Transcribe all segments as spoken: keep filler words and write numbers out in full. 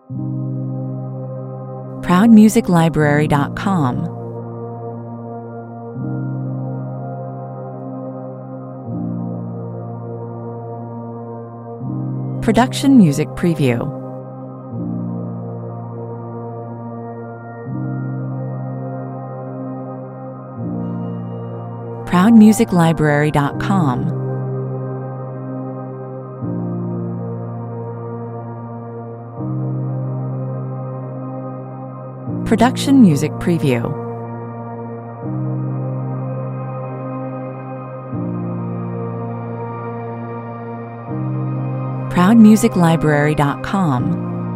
proud music library dot com, Production Music Preview, proud music library dot com, Production Music Preview, proud music library dot com,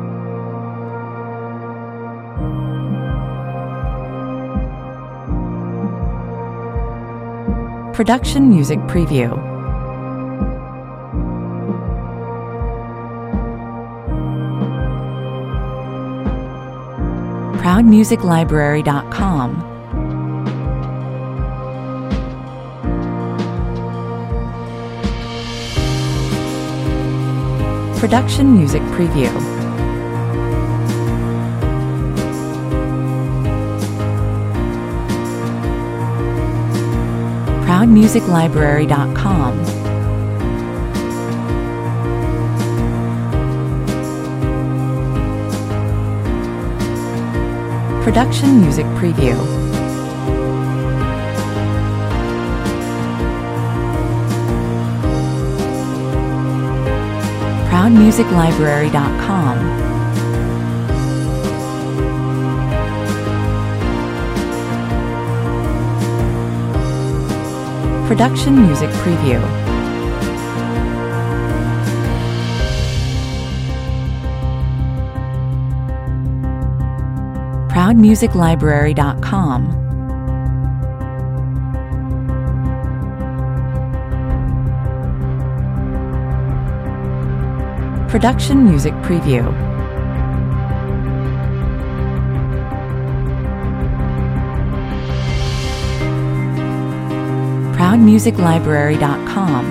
Production Music Preview, proud music library dot com, Production Music Preview, proud music library dot com, Production Music Preview, proud music library dot com, Production Music Preview, proud music library dot com, Production Music Preview, proud music library dot com,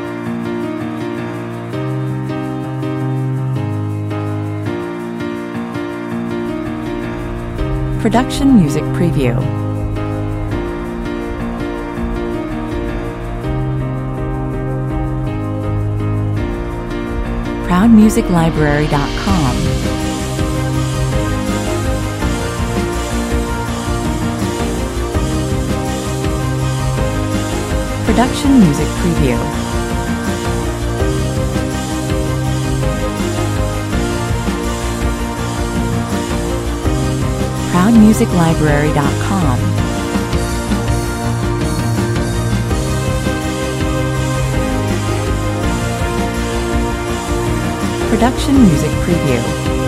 Production Music Preview, proud music library dot com, Production Music Preview, proud music library dot com, Production Music Preview,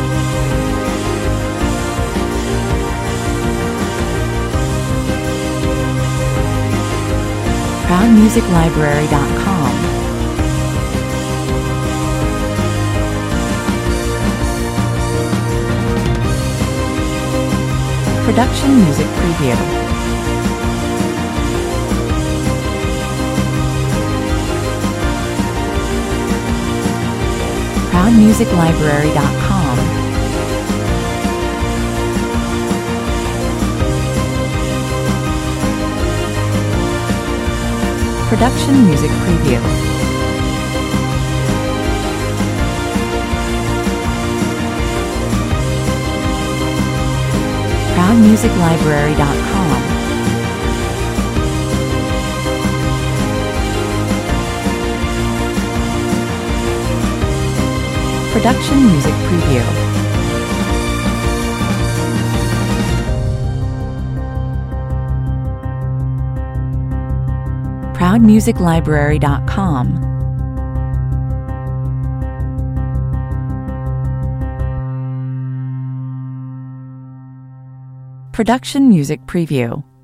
proud music library dot com, Production Music Preview, proud music library dot com, Production Music Preview, proud music library dot com, Production Music Preview, proud music library dot com, Production Music Preview.